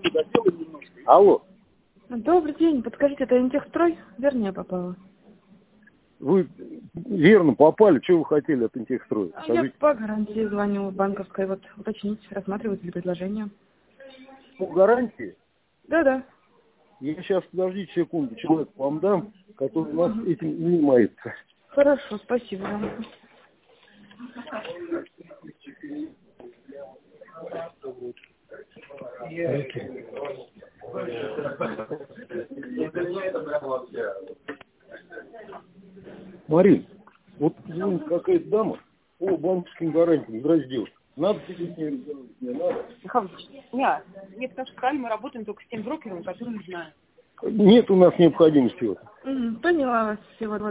Алло. Добрый день. Подскажите, это Интехстрой? Верно я попала? Вы верно попали. Что вы хотели от Интехстроя? Я по гарантии звоню банковской. Вот уточнить, рассматриваете ли предложение. По гарантии? Да. Я сейчас, подождите секунду, человек вам дам, который у нас этим занимается. Хорошо, спасибо вам. Марин, вот звонит какая-то дама по банковским гарантиям. Здравствуйте. Надо с ней разговаривать? Не надо? Михайлович, нет, потому что правильно мы работаем только с тем брокером, который мы знаем. Нет у нас необходимости в этом. Поняла вас. Всего